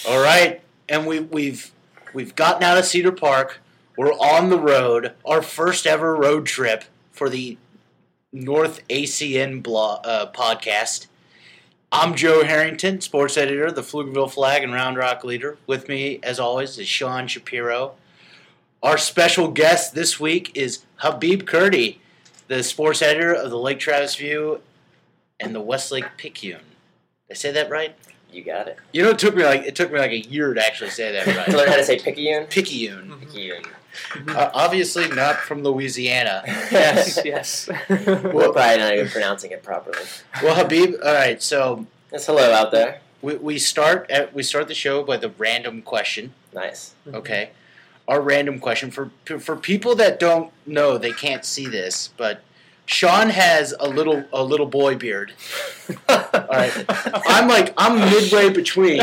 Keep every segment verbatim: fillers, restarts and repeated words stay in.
All right, and we, we've we've gotten out of Cedar Park. We're on the road. Our first ever road trip for the North A C N blog, uh, podcast. I'm Joe Harrington, sports editor, the Pflugerville Flag and Round Rock leader. With me, as always, is Sean Shapiro. Our special guest this week is Habib Kurdi, the sports editor of the Lake Travis View and the Westlake Picayune. Did I say that right? You got it. You know, it took me like it took me like a year to actually say that right. To learn how to say Picayune? Picayune. Picayune. Uh, obviously not from Louisiana. Yes, yes. We're probably not even pronouncing it properly. Well, Habib, all right, so Yes, hello out there. we, we start at, we start the show with a random question. Nice. Okay, our random question for for people that don't know, they can't see this, but Sean has a little a little boy beard. All right, I'm like I'm midway between.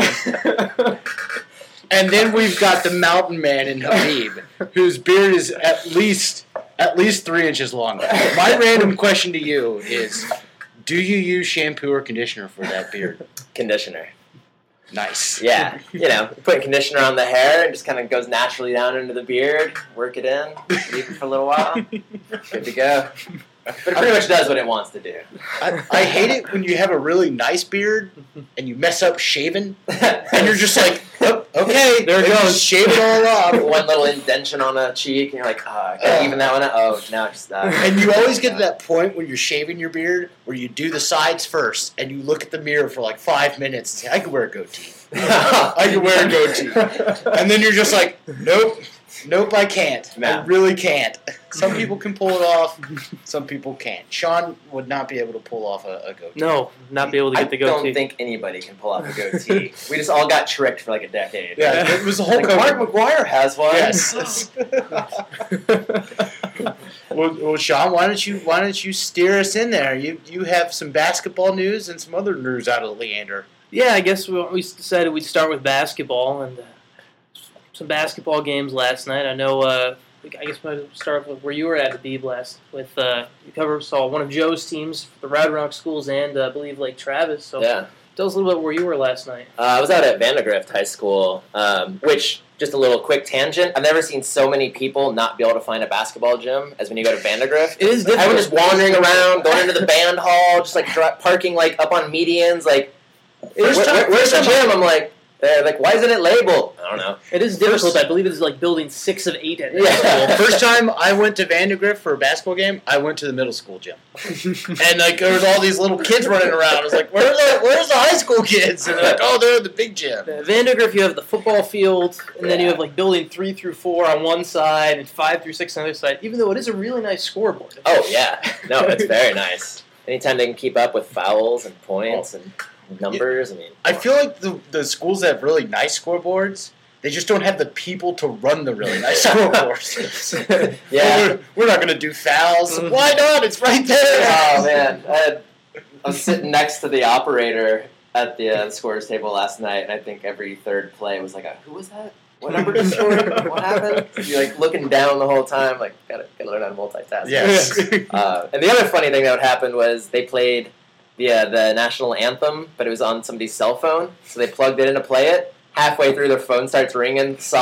And then we've got the mountain man in Habib, whose beard is at least at least three inches long. My random question to you is, do you use shampoo or conditioner for that beard? Conditioner. Nice. Yeah. You know, put conditioner on the hair and just kind of goes naturally down into the beard, work it in, leave it for a little while. Good to go. But it pretty much does what it wants to do. I, I hate it when you have a really nice beard and you mess up shaving, and you're just like, oh, okay, there it goes, shave it all off. One little indention on a cheek, and you're like, oh, I can't even that one out. Oh, now it's not. And you always get to that point when you're shaving your beard where you do the sides first, and you look at the mirror for like five minutes and say, I could wear a goatee. I could wear a goatee. And then you're just like, nope. Nope, I can't. No. I really can't. Some people can pull it off. Some people can't. Sean would not be able to pull off a, a goatee. No, not be able to get I the goatee. don't think anybody can pull off a goatee. We just all got tricked for like a decade. Yeah, it was the whole Like, cover. Mark McGuire has one. Yes. well, well, Sean, why don't you why don't you steer us in there? You you have some basketball news and some other news out of Leander. Yeah, I guess we, we decided we'd start with basketball and uh, some basketball games last night. I know. Uh, I guess we'll start with where you were at, Habib, last with uh, you cover saw one of Joe's teams, the Round Rock schools, and uh, I believe Lake Travis. So Yeah. tell us a little bit where you were last night. Uh, I was out at Vandegrift High School, um, which, just a little quick tangent, I've never seen so many people not be able to find a basketball gym as when you go to Vandegrift. It is difficult. I was just wandering around, going into the band hall, just like dri- parking like up on medians, like, where, First time- where, where's the first time gym? I'm like, uh, like, why isn't it labeled? I don't know. It is difficult. First- I believe it is like building six of eight at Yeah. school. First time I went to Vandegrift for a basketball game, I went to the middle school gym, and like there was all these little kids running around. I was like, "Where's the Where's the high school kids?" And they're like, "Oh, they're in the big gym." At Vandegrift, you have the football field, and then you have like building three through four on one side and five through six on the other side. Even though it is a really nice scoreboard. Oh, yeah. No, it's very nice. Anytime they can keep up with fouls and points and numbers, I mean. I feel like the the schools that have really nice scoreboards, they just don't have the people to run the really nice scoreboards. Yeah. we're, we're not going to do fouls. Mhm. Why not? It's right there. Oh, man. I, had, I was sitting next to the operator at the uh, scorers table last night, and I think every third play was like, a, who was that? What number just scored? What happened? You're like looking down the whole time, like, gotta, gotta learn how to multitask. Yes. Uh, and the other funny thing that would happen was they played the, uh, the national anthem, but it was on somebody's cell phone, so they plugged it in to play it. Halfway through, their phone starts ringing. Song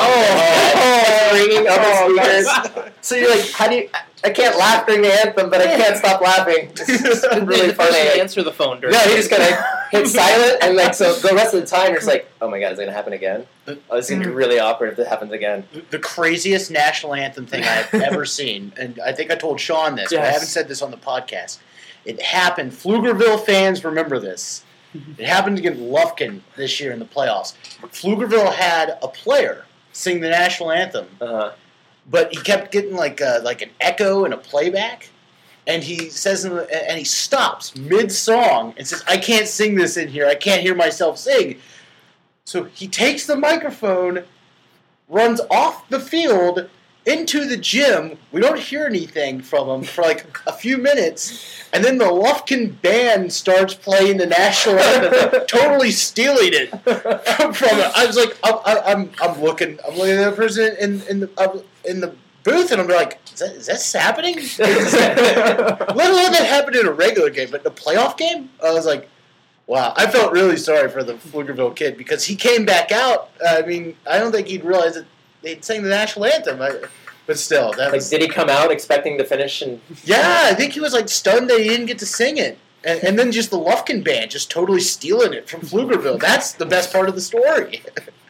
Oh. it's ringing up Oh, the speakers. So you're like, how do you? I can't laugh during the anthem, but I can't stop laughing. It's just really the person funny. to answer the phone during. No, he just kind of hit silent, and like so the rest of the time, you're just like, oh my god, is it gonna happen again? Oh, this is gonna be really awkward if it happens again. The craziest national anthem thing I've ever seen, and I think I told Sean this, but I Yes. haven't said this on the podcast. It happened. Pflugerville fans remember this. It happened against Lufkin this year in the playoffs. Pflugerville had a player sing the national anthem, Uh-huh. but he kept getting like a, like an echo and a playback. And he says, in the, and he stops mid song and says, "I can't sing this in here. I can't hear myself sing." So he takes the microphone, runs off the field into the gym. We don't hear anything from him for like a few minutes, and then the Lufkin band starts playing the national anthem, totally stealing it from, from it. I was like, I'm, I'm, I'm looking, I'm looking at the person in in the uh, in the booth, and I'm like, is that, is that happening? Let alone that happened in a regular game, but the playoff game, I was like, Wow, I felt really sorry for the Pflugerville kid because he came back out. I mean, I don't think he'd realize that they'd sang the national anthem. I, but still, that Like, was... did he come out expecting to finish? And Yeah, I think he was, like, stunned that he didn't get to sing it. And, and then just the Lufkin Band just totally stealing it from Pflugerville. That's the best part of the story.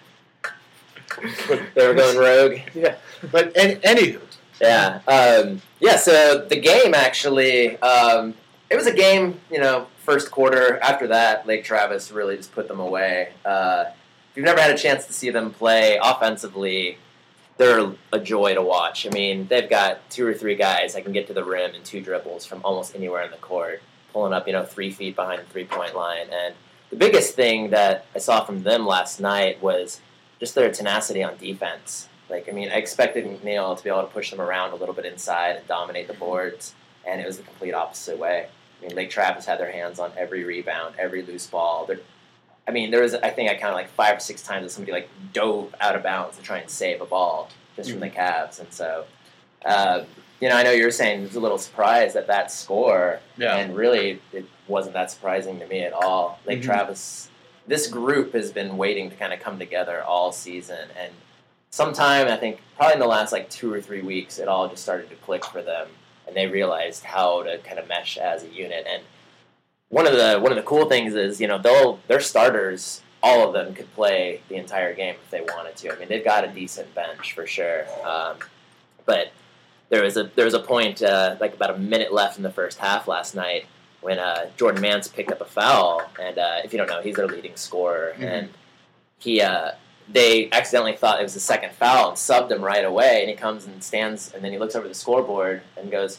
But they were going rogue. Yeah. But, and, anywho. Yeah. Um, yeah, so the game, actually, um, it was a game, you know, first quarter. After that, Lake Travis really just put them away. Uh, if you've never had a chance to see them play offensively, they're a joy to watch. I mean, they've got two or three guys that can get to the rim in two dribbles from almost anywhere in the court, pulling up, you know, three feet behind the three-point line. And the biggest thing that I saw from them last night was just their tenacity on defense. Like, I mean, I expected McNeil to be able to push them around a little bit inside and dominate the boards, and it was the complete opposite way. I mean, Lake Travis had their hands on every rebound, every loose ball. They're, I mean, there was, I think I counted like five or six times that somebody like dove out of bounds to try and save a ball just mm-hmm. from the Cavs. And so, uh, you know, I know you were saying it was a little surprised at that score, yeah. and really it wasn't that surprising to me at all. Lake mm-hmm. Travis, this group has been waiting to kind of come together all season, and sometime, I think, probably in the last like two or three weeks, it all just started to click for them, and they realized how to kind of mesh as a unit. And one of the one of the cool things is, you know, they'll their starters, all of them could play the entire game if they wanted to. I mean, they've got a decent bench for sure. Um, but there was a there was a point uh, like about a minute left in the first half last night when uh, Jordan Mance picked up a foul, and uh, if you don't know, he's their leading scorer, mm-hmm. and he. Uh, They accidentally thought it was the second foul and subbed him right away, and he comes and stands, and then he looks over the scoreboard and goes,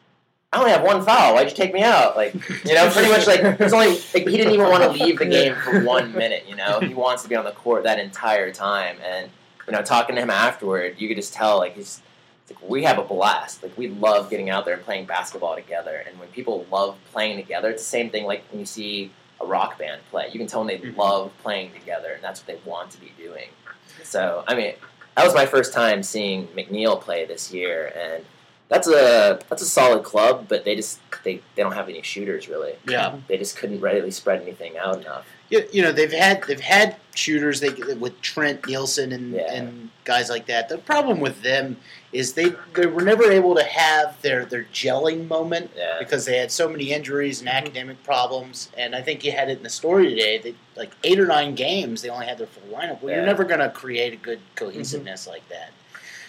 "I only have one foul. Why'd you take me out?" Like, you know, pretty much like there's only like, he didn't even want to leave the game for one minute. You know, he wants to be on the court that entire time. And you know, talking to him afterward, you could just tell like he's like, we have a blast. Like, we love getting out there and playing basketball together. And when people love playing together, it's the same thing like when you see a rock band play. You can tell them they mm-hmm. love playing together, and that's what they want to be doing. So, I mean, that was my first time seeing McNeil play this year, and that's a that's a solid club, but they just they, they don't have any shooters really. Yeah, they just couldn't readily spread anything out enough. You, you know, they've had they've had shooters they with Trent Nielsen and, yeah. and guys like that. The problem with them is they they were never able to have their, their gelling moment yeah. because they had so many injuries and academic problems. And I think you had it in the story today. They, like eight or nine games, they only had their full lineup. Well, yeah. you're never going to create a good cohesiveness mm-hmm. like that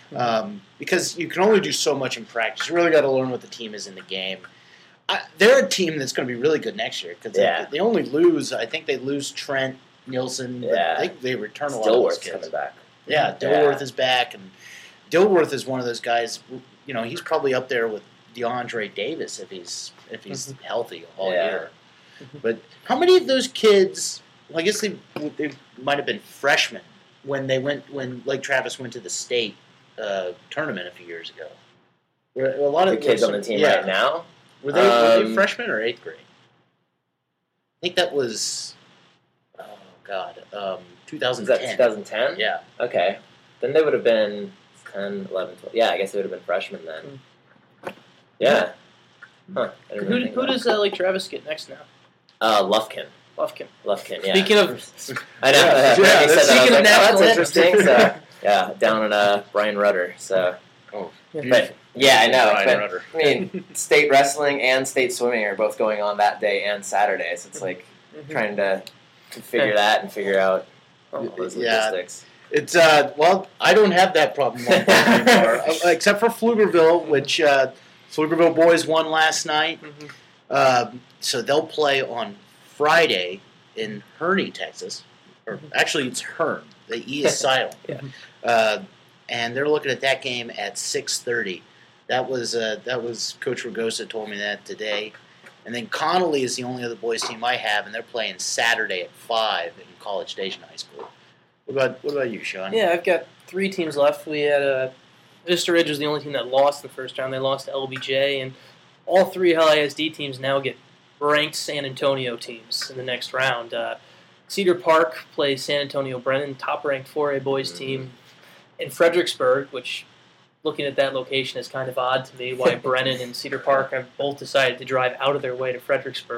um, because you can only do so much in practice. You really got to learn what the team is in the game. I, they're a team that's going to be really good next year because yeah. they, they only lose. I think they lose Trent Nielsen. Yeah. But I think they return a lot Dilworth's of those kids. coming back. Yeah, Dilworth yeah. is back, and Dilworth is one of those guys. You know, he's probably up there with DeAndre Davis if he's if he's mm-hmm. healthy all yeah. year. But how many of those kids? Well, I guess they they might have been freshmen when they went when Lake Travis went to the state uh, tournament a few years ago. Were a lot the of kids on the team yeah. right now. Were they, were they um, freshmen or eighth grade? I think that was, oh, God, um, twenty ten. Was that twenty ten? Yeah. Okay. Then they would have been ten, eleven, twelve. Yeah, I guess they would have been freshmen then. Yeah. Huh. I didn't Who, really think who about does that. uh, Lake Travis get next now? Uh, Lufkin. Lufkin. Lufkin, yeah. Speaking of... I know. Yeah, Yeah, yeah, yeah, that's- said that, I was speaking like, of national oh, that's anthem. interesting. So, yeah, down in uh, Brian Rudder. So, Oh, but yeah, I know. Brian But, Rudder. I mean, state wrestling and state swimming are both going on that day and Saturday. So it's like Mhm. trying to figure that and figure out all those Yeah. logistics. It's, uh, well, I don't have that problem anymore, uh, except for Pflugerville, which uh, Pflugerville boys won last night. Mhm. Um, so they'll play on Friday in Herney, Texas. Or actually, it's Hearn. The E is silent. Yeah. Uh, and they're looking at that game at six thirty. That was uh, that was Coach Ragosa told me that today. And then Connolly is the only other boys team I have, and they're playing Saturday at five in College Station High School. What about what about you, Sean? Yeah, I've got three teams left. We had uh, Vista Ridge was the only team that lost the first round. They lost to L B J, and all three L I S D teams now get ranked San Antonio teams in the next round. Uh, Cedar Park plays San Antonio Brennan, top-ranked four A boys Mm-hmm. team. In Fredericksburg, which, looking at that location, is kind of odd to me, why Brennan and Cedar Park have both decided to drive out of their way to Fredericksburg.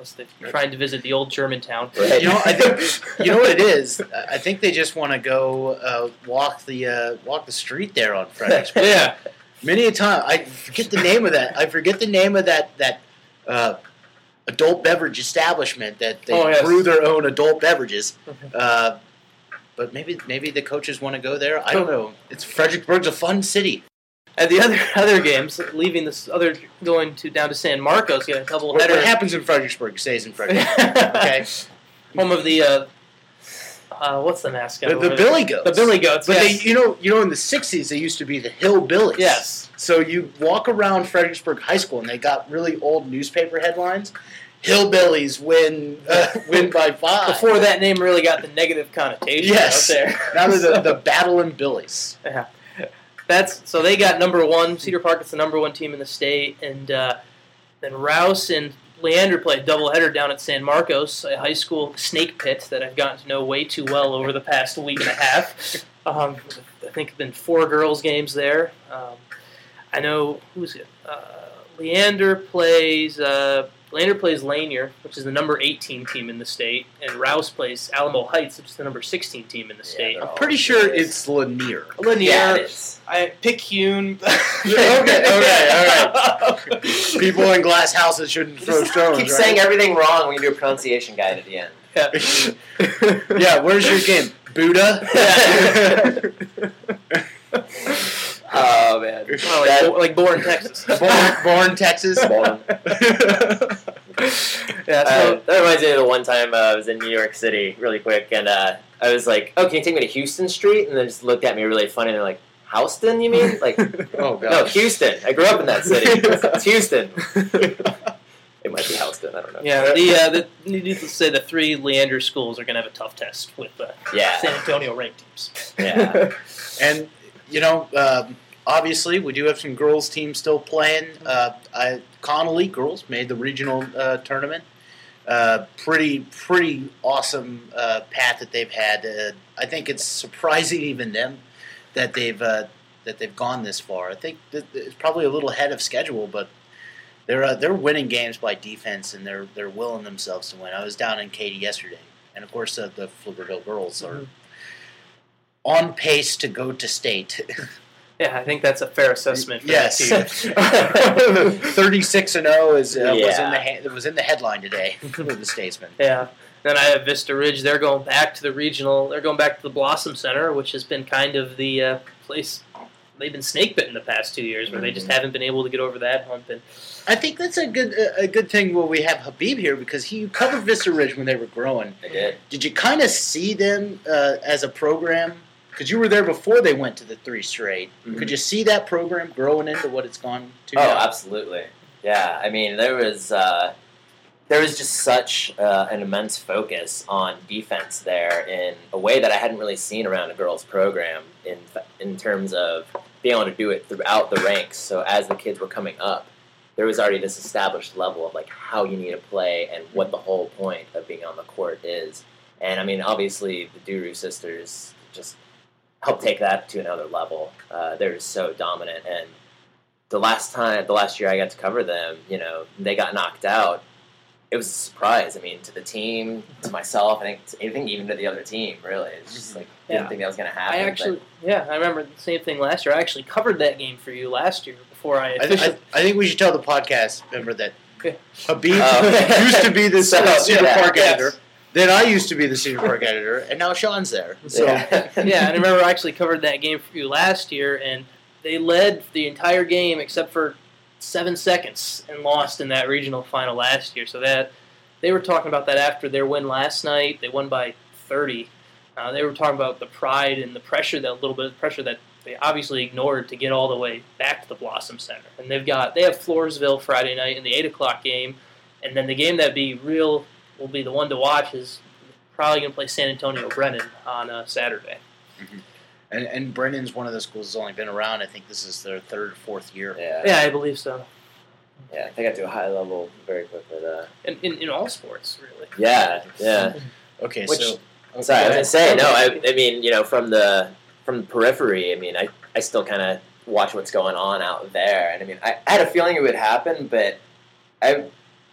unless they're trying to visit the old Germantown. Right. You know, I think you know what it is. I think they just want to go uh, walk the uh, walk the street there on Fredericksburg. Yeah. Many a time, I forget the name of that. I forget the name of that that uh, adult beverage establishment that they Oh, yes. brew their own adult beverages. Uh, but maybe maybe the coaches want to go there. I don't know. It's Fredericksburg's a fun city. And the other other games, leaving this other going to down to San Marcos, get a couple What, header. what happens in Fredericksburg stays in Fredericksburg. Okay, Home of the uh, uh, what's the mascot? the, over the there? Billy Goats. The Billy Goats. But yes. they, you know, you know, in the sixties, they used to be the Hillbillies. Yes. So you walk around Fredericksburg High School, and they got really old newspaper headlines. Hillbillies win uh, win by five. Before that name really got the negative connotation Yes. out there. Now they're the, the Battling Billies. Yeah. That's so they got number one. Cedar Park is the number one team in the state, and uh, then Rouse and Leander played a doubleheader down at San Marcos, a high school snake pit that I've gotten to know way too well over the past week and a half. Um, I think there been four girls games there. Um, I know who's it? Uh, Leander plays. Uh, Leander plays Lanier, which is the number eighteen team in the state, and Rouse plays Alamo Heights, which is the number sixteen team in the state. they're I'm all pretty sure boys. it's Lanier. Lanier, Yeah, it is. I Picayune. okay, okay, all right. People in glass houses shouldn't throw Just stones, keep right? saying everything wrong when you do a pronunciation guide at the end. Yeah. Yeah, where's your game? Buddha? Oh man, Oh, like, That- Bo- like born Texas. born, born Texas? Born. Yeah, Uh, so, that reminds me of the one time uh, I was in New York City really quick, and uh, I was like, "Oh, can you take me to Houston Street?" And they just looked at me really funny, and they're like, "Houston, you mean?" Like, Oh, God. no, Houston. I grew up in that city. It's Houston. It might be Houston. I don't know. yeah, the, uh, the needless to say, the three Leander schools are going to have a tough test with uh, Yeah. San Antonio ranked teams. Yeah. And, you know, um, obviously, we do have some girls' teams still playing. Uh, I, Connolly girls made the regional uh, tournament. Uh, pretty, pretty awesome uh, path that they've had. Uh, I think it's surprising even them that they've uh, that they've gone this far. I think that it's probably a little ahead of schedule, but they're uh, they're winning games by defense, and they're they're willing themselves to win. I was down in Katy yesterday, and of course uh, the Pflugerville girls are Mhm. on pace to go to state. Yeah, I think that's a fair assessment for Yes. that team. thirty-six and oh is uh, was in Yeah. the ha- it was in the headline today for the Statesman. Yeah. Then I have Vista Ridge. They're going back to the regional. They're going back to the Blossom Center, which has been kind of the uh, place they've been snake bitten the past two years, where they just haven't been able to get over that hump. And I think that's a good a good thing. When we have Habib here, because he covered Vista Ridge when they were growing. I did. Did you kind of see them uh, as a program? Because you were there before they went to the three straight. Mhm. Could you see that program growing into what it's gone to? Oh, now? absolutely. Yeah, I mean, there was uh, there was just such uh, an immense focus on defense there in a way that I hadn't really seen around a girls' program in in terms of being able to do it throughout the ranks. So as the kids were coming up, there was already this established level of like how you need to play and what the whole point of being on the court is. And I mean, obviously, the Duru sisters just help take that to another level. Uh, they're so dominant, and the last time, the last year I got to cover them, you know, they got knocked out. It was a surprise. I mean, to the team, to myself, I think, to, I think even to the other team. Really, it's just like didn't Yeah. think that was going to happen. I actually, yeah, I remember the same thing last year. I actually covered that game for you last year before I I, officially. I, I think we should tell the podcast member that Okay. Habib Oh. used to be the So, Cedar yeah, Park yes. editor. Then I used to be the Cedar Park editor, and now Sean's there. So yeah. Yeah, and I remember I actually covered that game for you last year, and they led the entire game except for seven seconds and lost in that regional final last year. So that they were talking about that after their win last night. They won by thirty. Uh, they were talking about the pride and the pressure, that little bit of pressure that they obviously ignored to get all the way back to the Blossom Center. And they've got they have Floresville Friday night in the eight o'clock game, and then the game that be real will be the one to watch is probably going to play San Antonio Brennan on uh, Saturday. and, and Brennan's one of the schools that's only been around. I think this is their third, fourth year. yeah, Yeah, I believe so. yeah. They got to a high level very quickly. Though. In, in, in all sports, really. Yeah, yeah. Okay, Which- so okay, Sorry, I was go gonna say no. I, I mean, you know, from the from the periphery. I mean, I, I still kind of watch what's going on out there, and I mean, I, I had a feeling it would happen, but I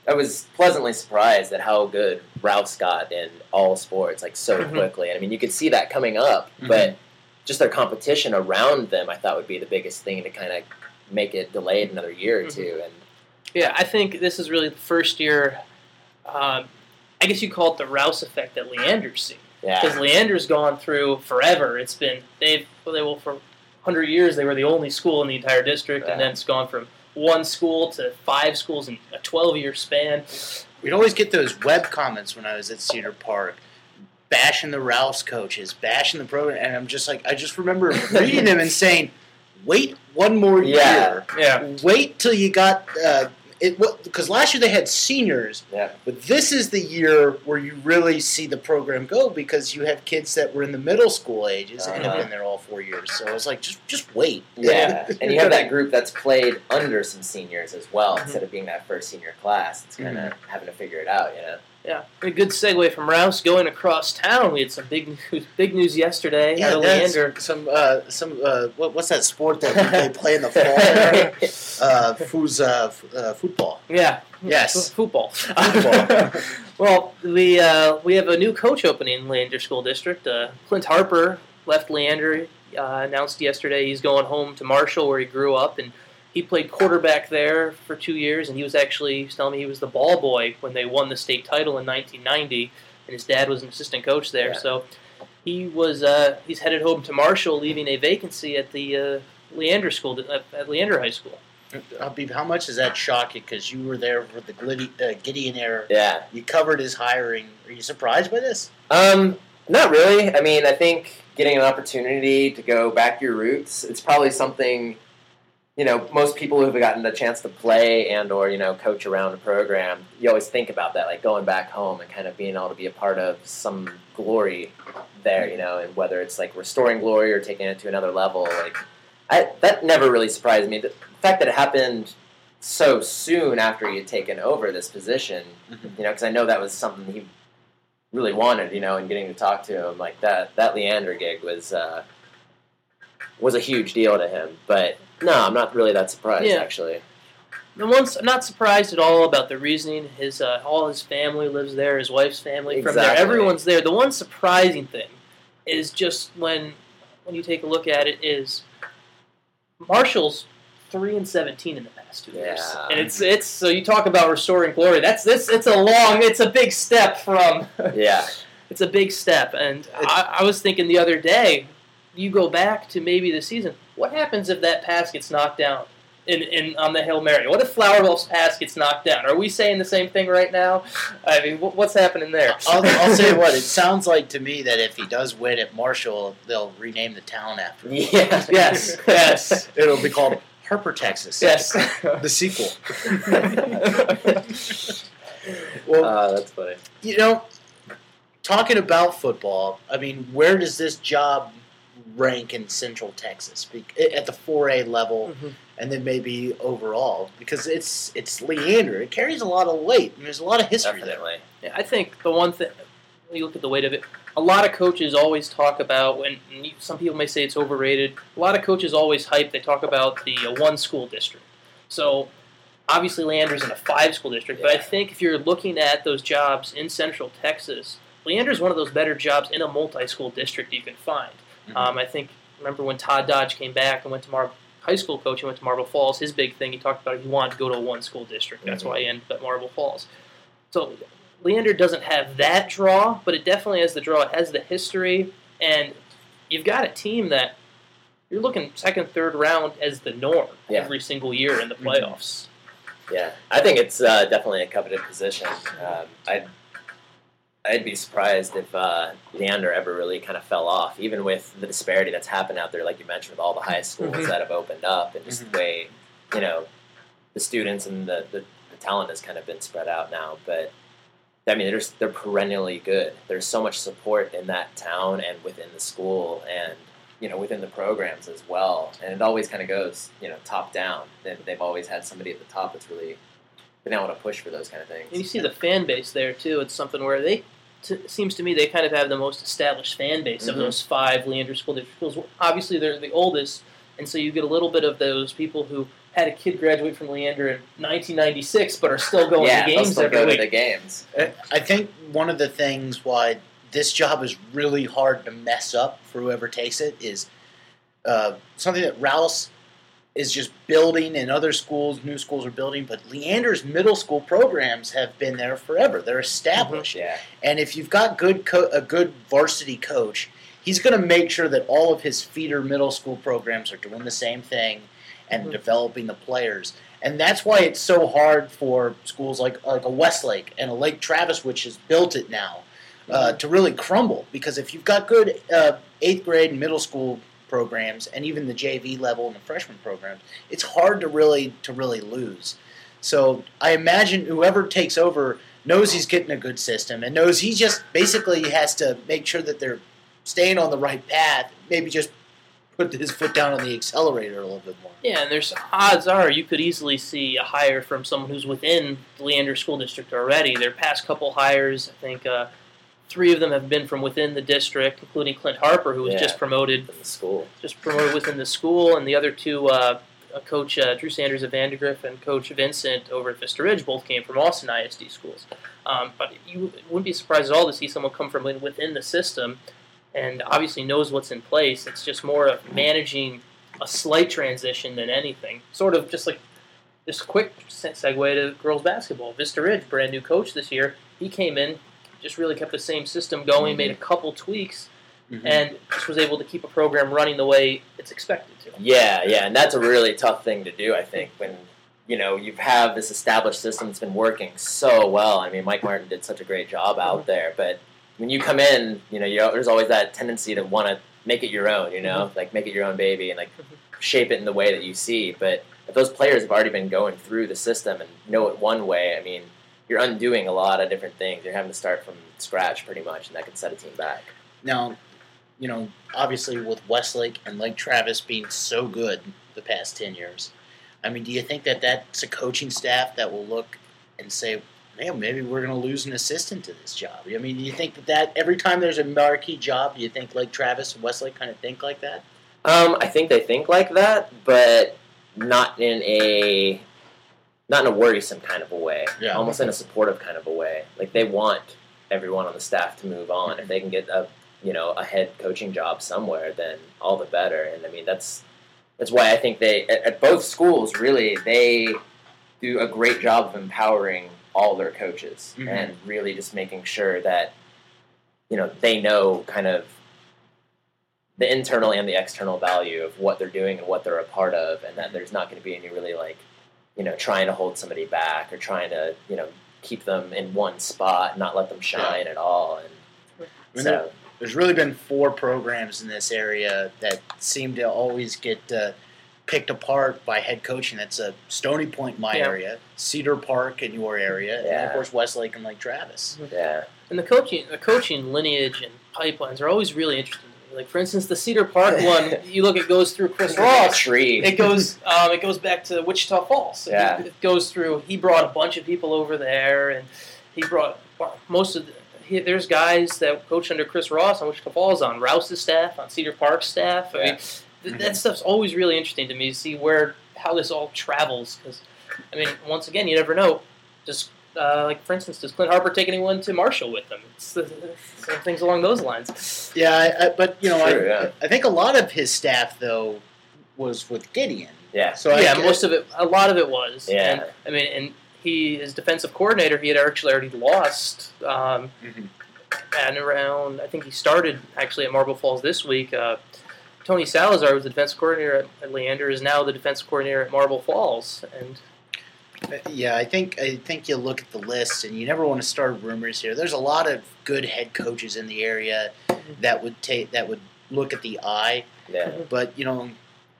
I was pleasantly surprised at how good Rouse got in all sports, like so Mhm. quickly. I mean, you could see that coming up, Mhm. but just their competition around them, I thought would be the biggest thing to kind of make it delayed another year or Mhm. two. And Yeah, I think this is really the first year. Um, I guess you call it the Rouse effect that Leander's seen. Because yeah, Leander's gone through forever. It's been they've well, they will for one hundred years they were the only school in the entire district, and Yeah. then it's gone from one school to five schools in a twelve-year span. We'd always get those web comments when I was at Cedar Park, bashing the Rouse coaches, bashing the program, and I'm just like, I just remember reading them and saying, "Wait one more Yeah. year. Yeah, Wait till you got uh, it." Because last year they had seniors, yeah, but this is the year where you really see the program go because you have kids that were in the middle school ages and have Uh-huh. been there all four years. So I was like, just just wait. yeah. And you have that group that's played under some seniors as well, Mhm. instead of being that first senior class. It's kind of having to figure it out, you know. yeah. A good segue from Rouse going across town. We had some big news, big news yesterday. Yeah, out of that's Leander. some uh, some uh, what, what's that sport that they play in the fall? there? uh, who's uh, f- uh, football? Yeah. Yes. F- football. Football. Well, we uh, we have a new coach opening in Leander School District. Uh, Clint Harper left Leander. Uh, announced yesterday he's going home to Marshall, where he grew up, and he played quarterback there for two years. And he was actually he was telling me he was the ball boy when they won the state title in nineteen ninety, and his dad was an assistant coach there. Yeah. So he was uh, he's headed home to Marshall, leaving a vacancy at the uh, Leander School at, at Leander High School. Habib, how much does that shock you? Because you were there for the Glidi- uh, Gideon era. Yeah. You covered his hiring. Are you surprised by this? Um, not really. I mean, I think getting an opportunity to go back to your roots, it's probably something, you know, most people who have gotten the chance to play and or, you know, coach around a program, you always think about that, like going back home and kind of being able to be a part of some glory there, you know, and whether it's like restoring glory or taking it to another level, like, I, that never really surprised me. The fact that it happened so soon after he had taken over this position, Mhm. you know, because I know that was something he really wanted, you know, and getting to talk to him, like that, that Leander gig was uh, was a huge deal to him. But no, I'm not really that surprised, Yeah. actually. The one's I'm not surprised at all about the reasoning. His uh, all his family lives there. His wife's family from there. Exactly. Everyone's there. The one surprising thing is just when when you take a look at it is Marshall's three and seventeen in the past two years, Yeah. and it's it's so you talk about restoring glory. That's this. It's a long. It's a big step from. Yeah. It's a big step, and I, I was thinking the other day. You go back to maybe the season. What happens if that pass gets knocked down in, in on the Hail Mary? What if Flower Wolf's pass gets knocked down? Are we saying the same thing right now? I mean, wh- what's happening there? I'll, I'll say what. It sounds like to me that if he does win at Marshall, they'll rename the town after him. Yeah. Yes, yes, It'll be called Harper, Texas. yes. The sequel. Well, Uh, that's funny. you know, talking about football, I mean, where does this job rank in Central Texas Be- at the four A level, Mhm. and then maybe overall? Because it's it's Leander. It carries a lot of weight. And there's a lot of history there. Definitely. Yeah, I think the one thing, when you look at the weight of it, a lot of coaches always talk about, when and you- some people may say it's overrated, a lot of coaches always hype, they talk about the uh, one school district. So obviously Leander's in a five school district, but I Yeah. think if you're looking at those jobs in Central Texas, Leander's one of those better jobs in a multi-school district you can find. Mhm. Um, I think, remember when Todd Dodge came back and went to Mar- high school coach and went to Marble Falls, his big thing, he talked about he wanted to go to a one school district. That's Mhm. why he ended up at Marble Falls. So Leander doesn't have that draw, but it definitely has the draw. It has the history, and you've got a team that you're looking second, third round as the norm Yeah. every single year in the playoffs. Yeah, I think it's uh, definitely a coveted position. Um, I'd I'd be surprised if uh, Leander ever really kind of fell off, even with the disparity that's happened out there, like you mentioned, with all the high schools Mhm. that have opened up, and just Mhm. the way, you know, the students and the, the, the talent has kind of been spread out now. But I mean, they're they're perennially good. There's so much support in that town and within the school, and you know, within the programs as well. And it always kind of goes, you know, top down. They- They've always had somebody at the top that's really been able to push for those kind of things. And you see the fan base there too. It's something where they, t- seems to me, they kind of have the most established fan base of Mhm. those five Leander School District schools. Obviously, they're the oldest, and so you get a little bit of those people who had a kid graduate from Leander in nineteen ninety-six, but are still going yeah, to they'll games still every go week. to the games. I think one of the things why this job is really hard to mess up for whoever takes it is uh, something that Rouse is just building and other schools, new schools are building, but Leander's middle school programs have been there forever. They're established. Yeah. And if you've got good co- a good varsity coach, he's going to make sure that all of his feeder middle school programs are doing the same thing and Mhm. developing the players. And that's why it's so hard for schools like, like a Westlake and a Lake Travis, which has built it now, uh, to really crumble. Because if you've got good uh, eighth grade and middle school programs, and even the J V level and the freshman programs, it's hard to really to really lose. So I imagine whoever takes over knows he's getting a good system and knows he just basically has to make sure that they're staying on the right path. Maybe just put his foot down on the accelerator a little bit more. Yeah, and there's odds are you could easily see a hire from someone who's within the Leander School District already. Their past couple hires, I think uh, three of them have been from within the district, including Clint Harper, who was Yeah. just promoted From the school. just promoted within the school, and the other two, uh, uh, Coach uh, Drew Sanders of Vandergrift and Coach Vincent over at Vista Ridge, both came from Austin I S D schools. Um, but you wouldn't be surprised at all to see someone come from within the system and obviously knows what's in place. It's just more of managing a slight transition than anything. Sort of just like this quick segue to girls basketball. Vista Ridge, brand new coach this year, he came in, just really kept the same system going, Mm-hmm. made a couple tweaks, Mm-hmm. and just was able to keep a program running the way it's expected to. Yeah, yeah, and that's a really tough thing to do, I think, when, you know, you have this established system that's been working so well. I mean, Mike Martin did such a great job out there, but when you come in, you know, you there's always that tendency to want to make it your own, you know, Mm-hmm. like make it your own baby and like shape it in the way that you see. But if those players have already been going through the system and know it one way, I mean, you're undoing a lot of different things. You're having to start from scratch pretty much, and that can set a team back. Now, you know, obviously with Westlake and Lake Travis being so good the past ten years, I mean, do you think that that's a coaching staff that will look and say, man, maybe we're going to lose an assistant to this job? I mean, do you think that, that every time there's a marquee job, do you think Lake Travis and Westlake kind of think like that? Um, I think they think like that, but not in a not in a worrisome kind of a way. Yeah. Almost in a supportive kind of a way. Like they want everyone on the staff to move on. If they can get a you know a head coaching job somewhere, then all the better. And I mean that's that's why I think they at, at both schools really they do a great job of empowering all their coaches Mhm. and really just making sure that you know they know kind of the internal and the external value of what they're doing and what they're a part of, and that there's not going to be any really like, you know, trying to hold somebody back or trying to, you know, keep them in one spot, not let them shine at all. And I mean, so, there- there's really been four programs in this area that seem to always get uh, picked apart by head coaching. That's uh, Stony Point in my Yeah. area, Cedar Park in your area, and then, Yeah. of course Westlake and Lake Travis. yeah, And the coaching, the coaching lineage and pipelines are always really interesting to me. Like for instance, the Cedar Park one, you look, it goes through Chris Ross. tree. It goes, um, it goes back to Wichita Falls. Yeah. It, it goes through. He brought a bunch of people over there, and he brought well, most of. The, he, there's guys that coach under Chris Ross on Wichita Falls, on Rouse's staff, on Cedar Park's staff. I Yeah. mean, th- that stuff's always really interesting to me to see where how this all travels. Because, I mean, once again, you never know. Just uh, like for instance, does Clint Harper take anyone to Marshall with him? It's the, some things along those lines. Yeah, I, I, but you know, True, I, yeah. I think a lot of his staff though was with Gideon. yeah, So I yeah, g- most of it, a lot of it was. Yeah. And, I mean, and he, his defensive coordinator, he had actually already lost. Um, Mhm. and around, I think he started actually at Marble Falls this week. Uh, Tony Salazar, who was the defensive coordinator at, at Leander, is now the defensive coordinator at Marble Falls. And Yeah, I think I think you look at the list, and you never want to start rumors here. There's a lot of good head coaches in the area that would take that would look at the eye. yeah. But you know,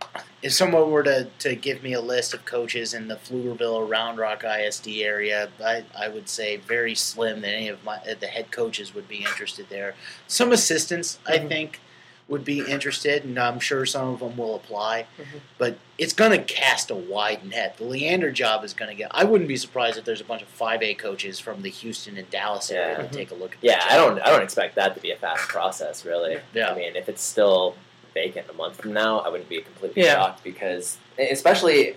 if someone were to, to give me a list of coaches in the Pflugerville or Round Rock I S D area, I, I would say very slim that any of my the head coaches would be interested there. Some assistants, I Mhm. think, would be interested, and I'm sure some of them will apply. Mhm. But it's going to cast a wide net. The Leander job is going to get. I wouldn't be surprised if there's a bunch of five A coaches from the Houston and Dallas area Yeah. to take a look at. Yeah, the I job. don't. I don't expect that to be a fast process, really. Yeah. I mean, if it's still vacant a month from now, I wouldn't be completely Yeah. shocked because, especially,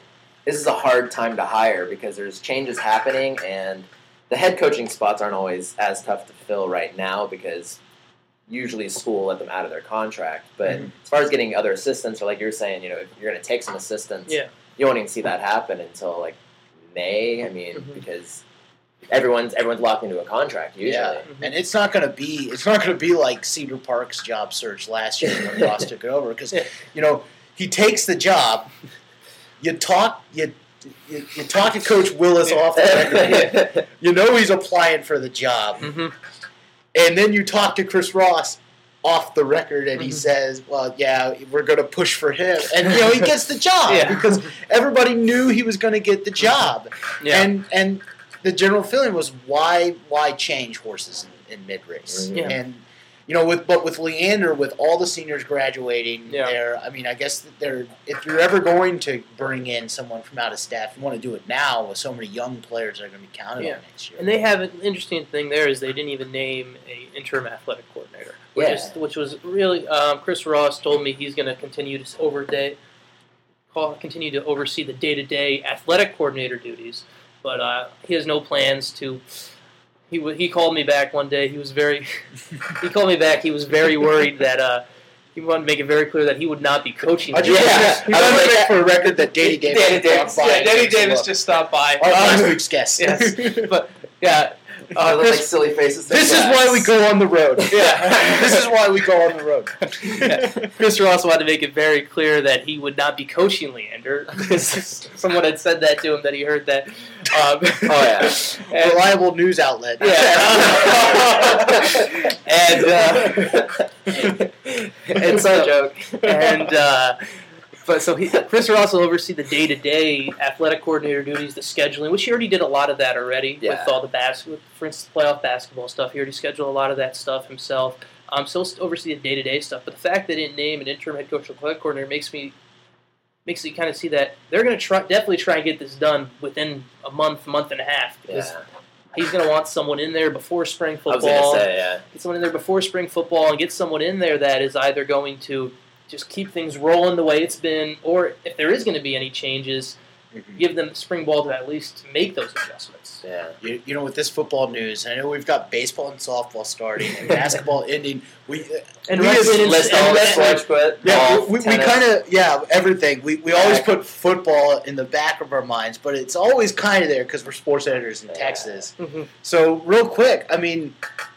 this is a hard time to hire because there's changes happening, and the head coaching spots aren't always as tough to fill right now because usually school let them out of their contract. But Mhm. as far as getting other assistants, or like you're saying, you know, if you're going to take some assistants, Yeah. you won't even see that happen until like May. I mean, Mhm. because everyone's everyone's locked into a contract usually. Yeah, Mhm. and it's not going to be it's not going to be like Cedar Park's job search last year when Ross took it over because Yeah. you know he takes the job. You talk you you, you talk to Coach Willis off the record. You know he's applying for the job, Mm-hmm. and then you talk to Chris Ross off the record, and he Mhm. says, "Well, yeah, we're going to push for him," and you know he gets the job Yeah. because everybody knew he was going to get the job. Yeah. And and the general feeling was why why change horses in, in mid race? Mhm. Yeah. And you know, with but with Leander, with all the seniors graduating Yeah. there, I mean, I guess they're if you're ever going to bring in someone from out of staff, you want to do it now with so many young players that are going to be counted Yeah. on next year. And they have an interesting thing there is they didn't even name a interim athletic coordinator, which, Yeah. is, which was really um, Chris Ross told me he's going to continue to overday, call, continue to oversee the day to day athletic coordinator duties, but uh, he has no plans to. He w- he called me back one day. He was very he called me back. He was very worried that uh, he wanted to make it very clear that he would not be coaching. I just Yeah. want I to was make like- for a record that Danny Davis, Danny Davis. dropped by Yeah, and Danny gave us a Davis look. just stopped by. Our last Um, week's guest. yes, but yeah, I uh, look like Chris, silly faces. This is why we go on the road. Yeah. This is why we go on the road. Yeah. Chris Ross wanted to make it very clear that he would not be coaching Leander because someone had said that to him that he heard that. Um, Oh, yeah. and, Reliable news outlet. Yeah. and uh, It's so- a joke. and uh, but so he, Chris Ross will oversee the day-to-day athletic coordinator duties, the scheduling, which he already did a lot of that already Yeah. with all the basketball, for instance, playoff basketball stuff. He already scheduled a lot of that stuff himself. Um, so he'll oversee the day-to-day stuff. But the fact they didn't name an interim head coach or athletic coordinator makes me makes me kind of see that they're going to try definitely try and get this done within a month, month and a half because Yeah. he's going to want someone in there before spring I was football. gonna say, yeah. Get someone in there before spring football and get someone in there that is either going to just keep things rolling the way it's been, or if there is going to be any changes, give them the spring ball to at least make those adjustments. Yeah. You, you know, with this football news, I know we've got baseball and softball starting and basketball ending. We And we wrestling just and- List and all the wrestling- sports, but yeah, golf, we, we tennis. kind of yeah everything. We we always Track. put football in the back of our minds, but it's always kind of there because we're sports editors in Yeah. Texas. Mhm. So real quick, I mean,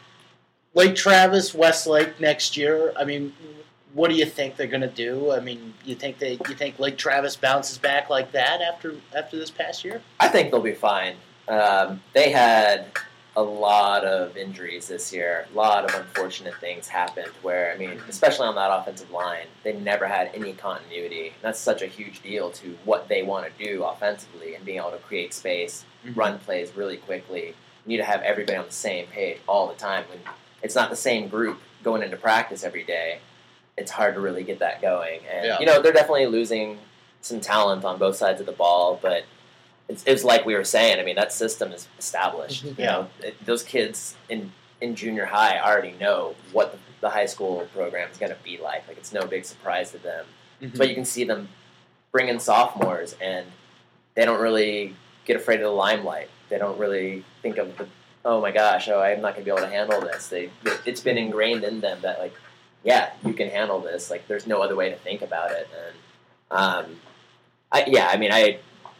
Lake Travis, Westlake next year. I mean, what do you think they're going to do? I mean, you think they you think Lake Travis bounces back like that after after this past year? I think they'll be fine. Um, they had a lot of injuries this year. A lot of unfortunate things happened where, I mean, especially on that offensive line, they never had any continuity. And that's such a huge deal to what they want to do offensively and being able to create space, Mhm. run plays really quickly. You need to have everybody on the same page all the time. When it's not the same group going into practice every day, it's hard to really get that going. And, Yeah. you know, they're definitely losing some talent on both sides of the ball, but it's, it's like we were saying. I mean, that system is established. Mhm. You know, it, those kids in in junior high already know what the, the high school program is going to be like. Like, it's no big surprise to them. Mhm. But you can see them bring in sophomores, and they don't really get afraid of the limelight. They don't really think of the, oh my gosh, oh, I'm not going to be able to handle this. They, it's been ingrained in them that, like, yeah, you can handle this. Like, there's no other way to think about it. And, um, I, yeah, I mean, I,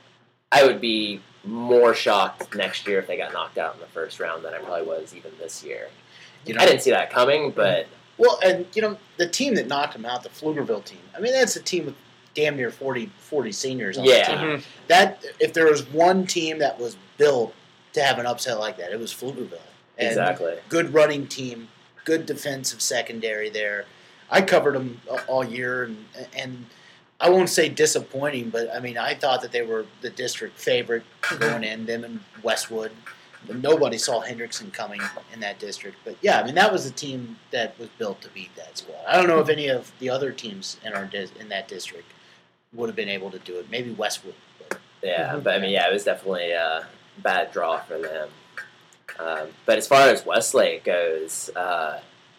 I would be more shocked next year if they got knocked out in the first round than I probably was even this year. You know, I didn't see that coming, but well, and you know the team that knocked them out, the Pflugerville team. I mean, that's a team with damn near forty, forty seniors on Yeah. the team. Mhm. That if there was one team that was built to have an upset like that, it was Pflugerville. And exactly. good running team, good defensive secondary there. I covered them all year, and and I won't say disappointing, but I mean I thought that they were the district favorite going in. Them and Westwood. Nobody saw Hendrickson coming in that district, but yeah, I mean that was a team that was built to beat that squad. I don't know if any of the other teams in our dis- in that district would have been able to do it. Maybe Westwood. But Yeah, Mhm. but I mean, yeah, it was definitely a bad draw for them. Um, but as far as Westlake goes, uh,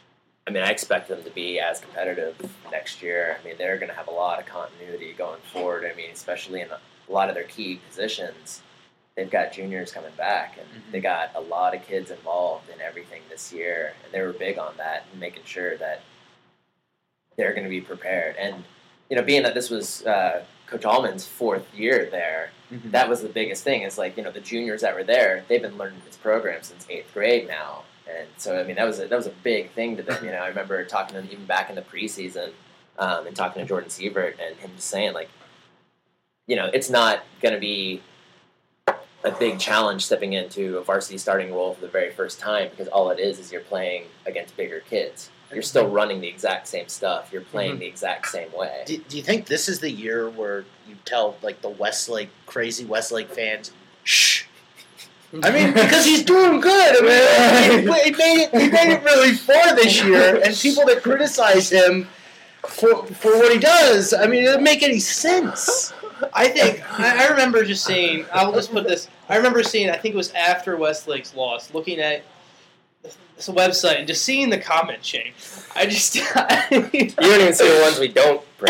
I mean, I expect them to be as competitive next year. I mean, they're going to have a lot of continuity going forward. I mean, especially in a lot of their key positions, they've got juniors coming back, and Mhm. they got a lot of kids involved in everything this year, and they were big on that and making sure that they're going to be prepared. And, you know, being that this was uh, Coach Allman's fourth year there, Mhm. that was the biggest thing. Is like, you know, the juniors that were there, they've been learning his program since eighth grade now. And so, I mean, that was a, that was a big thing to them. You know, I remember talking to them even back in the preseason um, and talking to Jordan Sievert and him just saying, like, you know, it's not going to be a big challenge stepping into a varsity starting role for the very first time, because all it is is you're playing against bigger kids. You're still running the exact same stuff. You're playing Mm-hmm. the exact same way. Do, do you think this is the year where you tell like the Westlake crazy Westlake fans, shh? I mean, because he's doing good. I mean, he, he made it. He made it really far this year, and people that criticize him for for what he does, I mean, it doesn't make any sense. I think I, I remember just seeing. I'll just put this. I remember seeing. I think it was after Westlake's loss, looking at this website and just seeing the comment chain. I just. You don't even see the ones we don't bring.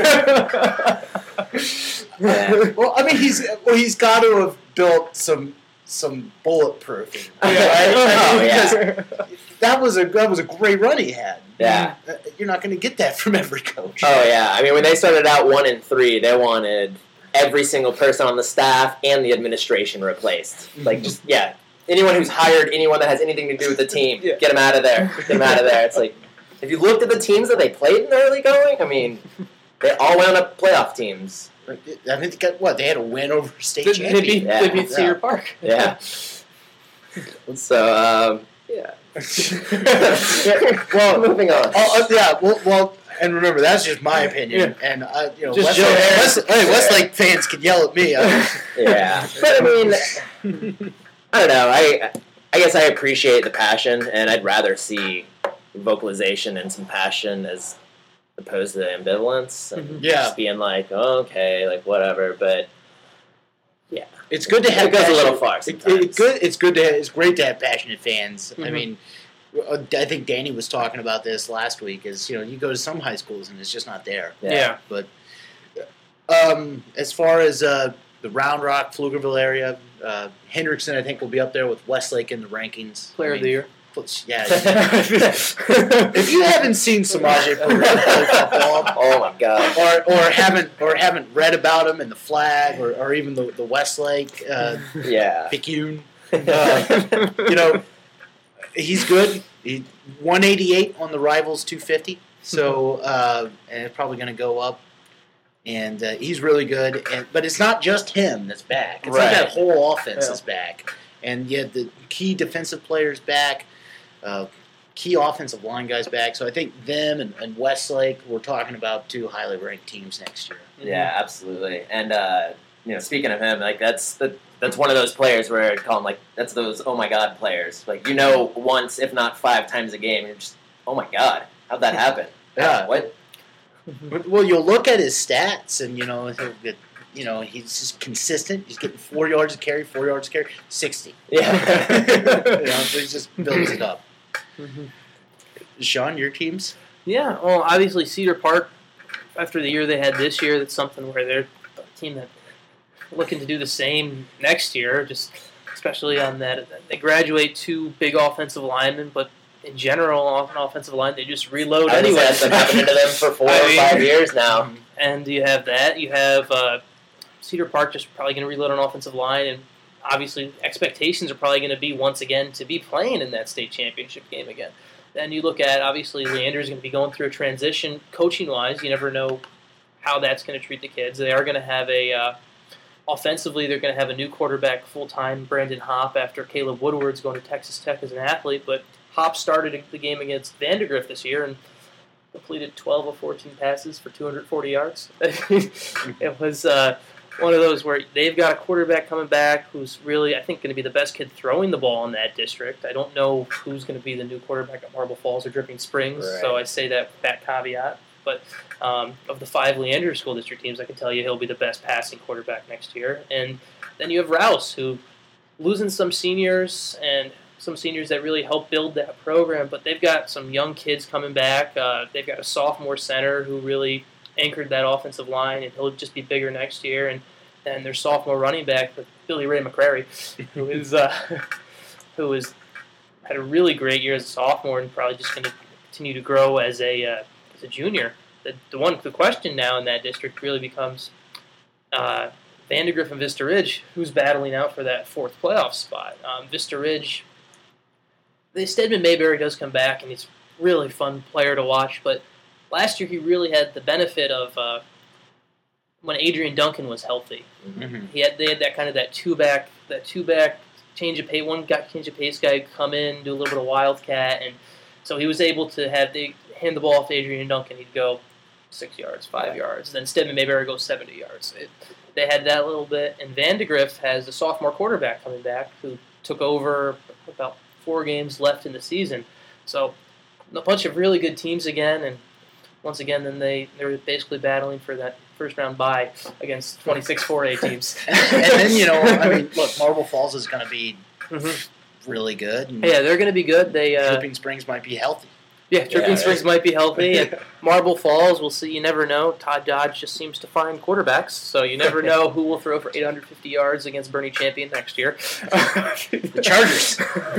Yeah. Well, I mean, he's well, he's got to have built some some bulletproofing. Yeah. Right? I Oh, mean, yeah. because that was a that was a great run he had. Yeah. Uh, You're not going to get that from every coach. Oh, yeah. I mean, when they started out one and three, they wanted every single person on the staff and the administration replaced. Like, just, yeah. Anyone who's hired, anyone that has anything to do with the team, Yeah. get them out of there. Get them out of there. It's like, if you looked at the teams that they played in the early going, I mean, they all wound up playoff teams. I mean, they got, what, they had a win over state They'd be, champion. Yeah. they'd be at Cedar Yeah. Park. Yeah. So, um, yeah. Well, moving on. Oh, uh, yeah, well, well, and remember, that's just my opinion. And, uh, you know, Just Westlake, Joe Harris. West, hey, Westlake fans can yell at me. I, Yeah. But, I mean, I don't know. I I guess I appreciate the passion, and I'd rather see vocalization and some passion as opposed to ambivalence. And Mhm. Yeah. just being like, oh, okay, like, whatever. But, yeah. it's good to have It goes a passion. little far It, sometimes. it's good. It's good to. Have, it's great to have passionate fans. I Mhm. mean, uh, I think Danny was talking about this last week. Is you know, you go to some high schools and it's just not there. Yeah. But um, as far as uh, the Round Rock, Pflugerville area, uh, Hendrickson, I think will be up there with Westlake in the rankings. Player I of the mean, year. puts- Yeah. If you haven't seen Samaje Perez play football, Oh, my God. or or haven't or haven't read about him in the flag or, or even the the Westlake uh, Yeah. Picayune, uh, you know, he's good. He one eighty-eight on the Rivals two fifty, so uh, and it's probably going to go up. And uh, he's really good. And but it's not just him that's back. It's like Right. that whole offense Yeah. is back. And yet the key defensive players back, uh, key offensive line guys back. So I think them and, and Westlake, we're talking about two highly ranked teams next year. Yeah, absolutely. And uh, you know, speaking of him, like that's the that's one of those players where I'd call him like that's those oh my god players. Like you know, once if not five times a game, you're just oh my god, how'd that happen? Yeah. What? But- Well, you'll look at his stats, and you know he'll get, you know he's just consistent. He's getting four yards a carry, four yards a carry, sixty. Yeah. You know, so he just builds it up. Mhm. Sean, your teams? Yeah, well, obviously Cedar Park, after the year they had this year, that's something where they're a team that looking to do the same next year, just especially on that. They graduate two big offensive linemen, but in general, off an offensive line, they just reload I anyway. That's been happening to them for four I or mean- five years now. And you have that. You have uh, Cedar Park just probably going to reload an offensive line, and obviously expectations are probably going to be once again to be playing in that state championship game again. Then you look at obviously Leander's going to be going through a transition coaching wise. You never know how that's going to treat the kids. They are going to have a uh, offensively they're going to have a new quarterback full time, Brandon Hopp, after Caleb Woodward's going to Texas Tech as an athlete. But Hopp started the game against Vandergrift this year and completed twelve of fourteen passes for two hundred forty yards. It was uh, one of those where they've got a quarterback coming back who's really, I think, going to be the best kid throwing the ball in that district. I don't know who's going to be the new quarterback at Marble Falls or Dripping Springs, Right. so I say that with that caveat. But um, of the five Leander School District teams, I can tell you he'll be the best passing quarterback next year. And then you have Rouse, who losing some seniors and some seniors that really helped build that program, but they've got some young kids coming back. Uh, they've got a sophomore center who really anchored that offensive line, and he'll just be bigger next year. And and their sophomore running back, Billy Ray McCrary, who is uh, who is had a really great year as a sophomore and probably just going to continue to grow as a uh, as a junior. The, the one the question now in that district really becomes uh, Vandergrift and Vista Ridge, who's battling out for that fourth playoff spot. Um, Vista Ridge, the Stedman Mayberry does come back, and he's a really fun player to watch, but last year he really had the benefit of uh, when Adrian Duncan was healthy. Mm-hmm. He had they had that kind of that two back that two back change of pace one guy change of pace guy come in, do a little bit of wildcat, and so he was able to have they hand the ball off to Adrian Duncan. He'd go six yards, five Right. yards. Then Stedman Mayberry goes seventy yards. It, they had that little bit, and Vandegrift has a sophomore quarterback coming back who took over about four games left in the season. So a bunch of really good teams again, and once again, then they they were basically battling for that first round bye against twenty-six four A teams. and, and then you know, I mean, look, Marble Falls is going to be Mm-hmm. really good. And Yeah, they're going to be good. They uh, Dripping Springs might be healthy. yeah, Dripping Yeah, Springs might be healthy. And Marble Falls, we'll see. You never know. Todd Dodge just seems to find quarterbacks, so you never know who will throw for eight hundred fifty yards against Bernie Champion next year. The Chargers.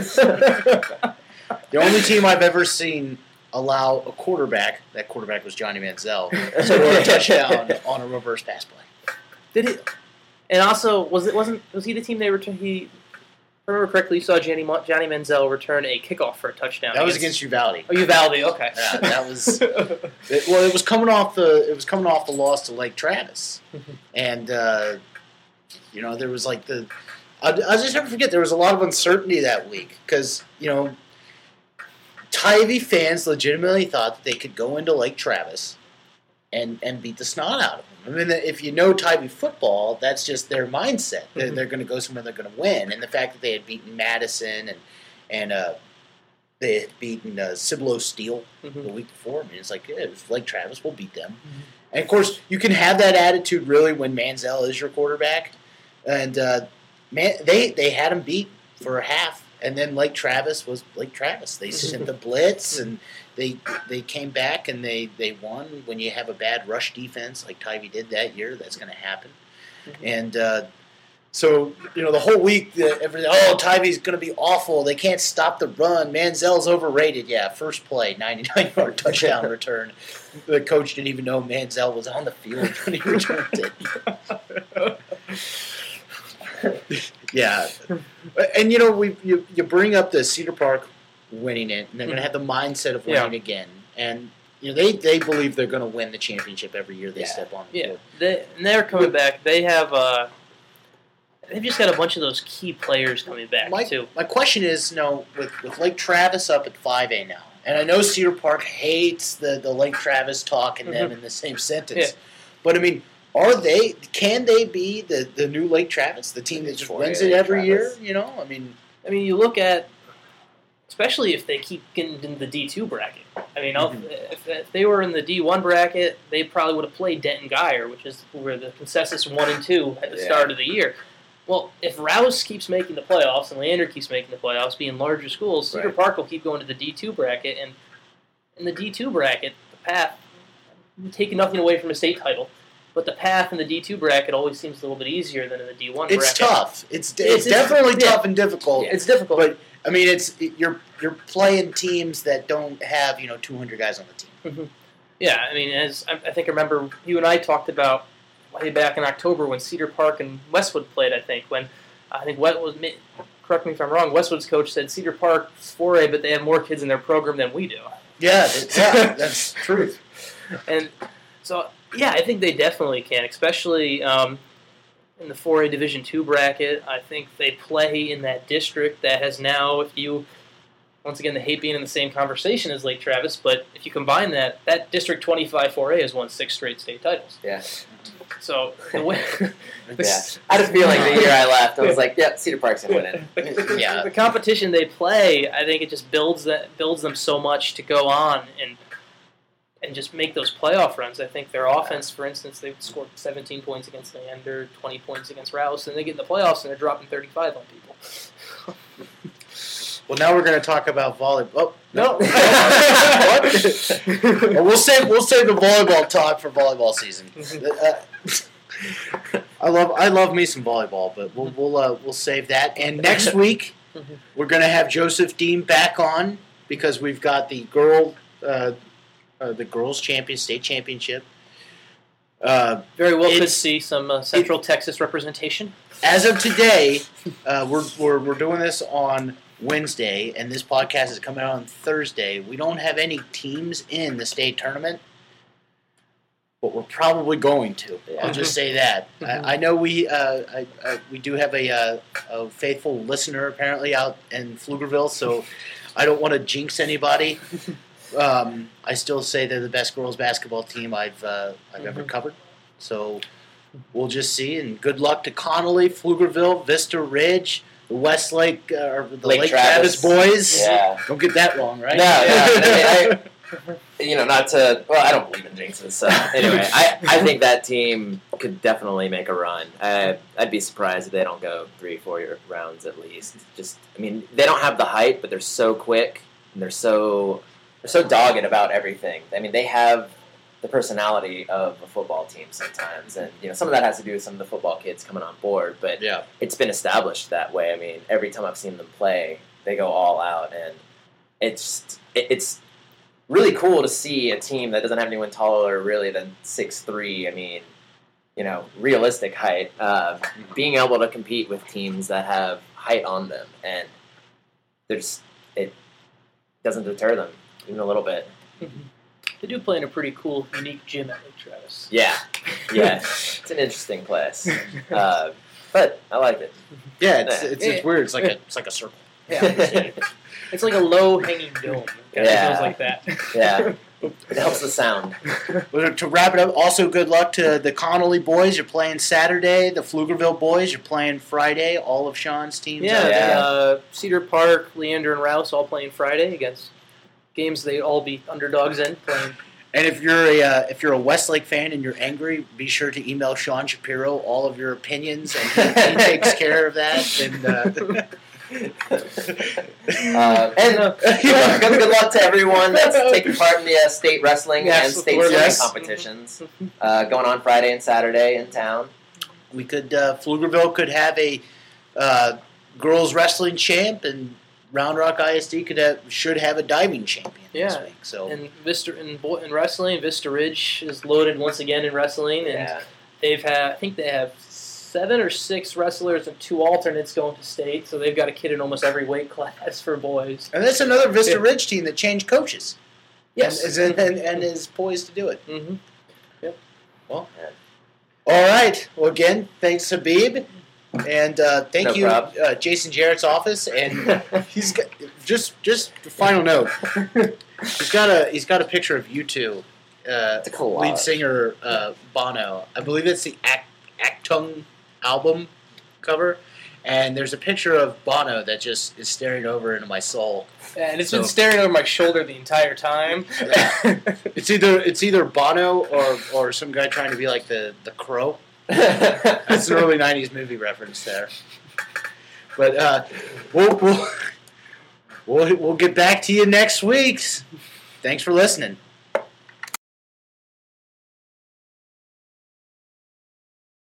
The only team I've ever seen allow a quarterback, that quarterback was Johnny Manziel, to score a touchdown on a reverse pass play. Did he? And also, was it wasn't was he the team they returned? He, if I remember correctly, you saw Johnny Johnny Manziel return a kickoff for a touchdown. That was against Uvalde. Oh, Uvalde. Okay. Yeah, that was it, well. It was coming off the it was coming off the loss to Lake Travis, and uh, you know there was like the I, I just never forget there was a lot of uncertainty that week because you know Tivy fans legitimately thought that they could go into Lake Travis and and beat the snot out of them. I mean, if you know Tivy football, that's just their mindset. They're, Mm-hmm. they're going to go somewhere they're going to win, and the fact that they had beaten Madison and and uh, they had beaten uh, Cibolo Steel Mhm. the week before. I mean, it's like, yeah, it's Lake Travis, we'll beat them. Mm-hmm. And, of course, you can have that attitude, really, when Manziel is your quarterback. And uh, man, they, they had him beat for a half, and then Lake Travis was Lake Travis. They sent the blitz, and they they came back, and they, they won. When you have a bad rush defense like Tivy did that year, that's going to happen. Mhm. And uh, so, you know, the whole week, the, everything, oh, Tivy's going to be awful. They can't stop the run. Manziel's overrated. Yeah, first play, ninety-nine yard touchdown return. The coach didn't even know Manziel was on the field when he returned it. Yeah. And, you know, we you, you bring up the Cedar Park winning it, and they're going to have the mindset of winning Yeah. again. And, you know, they, they believe they're going to win the championship every year they Yeah. step on the Yeah, field. they, and they're coming back. They have uh, they've just got a bunch of those key players coming back My, too. my question is, you know, with, with Lake Travis up at five A now, and I know Cedar Park hates the, the Lake Travis talk and them Mhm. in the same sentence, Yeah. but I mean, are they? Can they be the, the new Lake Travis, the team that just four A wins it every Travis. year? You know, I mean, I mean, you look at, especially if they keep getting into the D two bracket. I mean, Mhm. if, if they were in the D one bracket, they probably would have played Denton Geyer, which is where the consensus one and two at the Yeah. start of the year. Well, if Rouse keeps making the playoffs and Leander keeps making the playoffs, being larger schools, Cedar Right. Park will keep going to the D two bracket, and in the D two bracket, the path, taking nothing away from a state title, but the path in the D two bracket always seems a little bit easier than in the D one it's bracket. tough. It's it's, It's- it's- definitely yeah. tough and difficult. It's difficult. But I mean, it's you're you're playing teams that don't have you know two hundred guys on the team. Yeah, I mean, as I, I think I remember you and I talked about way back in October when Cedar Park and Westwood played. I think when I think what was correct me if I'm wrong. Westwood's coach said Cedar Park's four A, but they have more kids in their program than we do. Yeah, it- yeah, that's truth. And so, yeah, I think they definitely can, especially um, in the four A Division two bracket. I think they play in that district that has now, if you, once again, they hate being in the same conversation as Lake Travis, but if you combine that, that District twenty-five four A has won six straight state titles. Yeah. So, the way, Yeah. I had a feeling the year I left, I was like, "Yep, Cedar Park's gonna win it." the, the, Yeah. the competition they play, I think it just builds that builds them so much to go on and and just make those playoff runs. I think their offense, for instance, they scored seventeen points against Leander, twenty points against Rouse, and they get in the playoffs and they're dropping thirty-five on people. Well, now we're going to talk about volleyball. Oh, No. what? Well, we'll save we'll save the volleyball talk for volleyball season. Uh, I love I love me some volleyball, but we'll we'll uh, we'll save that. And next week we're gonna have Joseph Dean back on because we've got the girl uh, uh, the girls champion state championship. Uh, Very well could it's- see some uh, Central Texas representation. As of today, uh, we're, we're we're doing this on Wednesday, and this podcast is coming out on Thursday. We don't have any teams in the state tournament, but we're probably going to. Yeah. I'll just say that. I, I know we uh, I, I, we do have a, uh, a faithful listener apparently out in Pflugerville, so I don't want to jinx anybody. Um, I still say they're the best girls basketball team I've uh, I've ever Mhm. covered. So we'll just see. And good luck to Connolly, Pflugerville, Vista Ridge, the Westlake, uh, or the Lake, Lake Travis. Travis. boys. Yeah. Don't get that wrong, right? No, yeah. I mean, I, you know, not to. Well, I don't believe in jinxes. So anyway, I, I think that team could definitely make a run. I, I'd be surprised if they don't go three, four year rounds at least. Just, I mean, they don't have the height, but they're so quick and they're so they're so dogged about everything. I mean, they have the personality of a football team sometimes, and you know, some of that has to do with some of the football kids coming on board. But Yeah. it's been established that way. I mean, every time I've seen them play, they go all out, and it's it, it's really cool to see a team that doesn't have anyone taller really than six three. I mean, you know, realistic height, uh, being able to compete with teams that have height on them, and there's it doesn't deter them even a little bit. They do play in a pretty cool, unique gym at Lake Travis. Yeah, yeah, it's an interesting place, uh, but I like it. Yeah, it's, it's, Yeah. it's weird. It's like a it's like a circle. Yeah, it's like a low hanging dome. It Yeah. feels like that. Yeah, it helps the sound. Well, to wrap it up, also good luck to the Connolly boys. You're playing Saturday. The Pflugerville boys, you're playing Friday. All of Sean's teams. Yeah, out the, there. Yeah. uh, Cedar Park, Leander, and Rouse all playing Friday against games they'd all be underdogs in. Playing. And if you're a uh, if you're a Westlake fan and you're angry, be sure to email Sean Shapiro all of your opinions, and he, he takes care of that. And uh, Uh, and uh, good, good luck to everyone that's taking part in the uh, state wrestling Yes, and of state course. swimming Yes. competitions uh, going on Friday and Saturday in town. we could uh, Pflugerville could have a uh, girls wrestling champ, and Round Rock I S D could have should have a diving champion this Yeah. week. So And Vista in, bo- in wrestling, Vista Ridge is loaded once again in wrestling, and Yeah. they've had I think they have seven or six wrestlers and two alternates going to state, so they've got a kid in almost every weight class for boys. and that's another Vista Yeah. Ridge team that changed coaches. Yes. and, is in- and, and is poised to do it. Mm-hmm. All right. Well, again, thanks Habib, and uh, thank No you, prob. uh, Jason Jarrett's office, and he's got just just a final note. He's got a he's got a picture of you two, uh, It's a collage. lead singer uh, Bono. I believe it's the Act Actung album cover, and there's a picture of Bono that just is staring over into my soul. And it's So- been staring over my shoulder the entire time. It's either it's either Bono or or some guy trying to be like the the Crow. That's an early nineties movie reference there. But uh, we'll, we'll we'll we'll get back to you next week. Thanks for listening.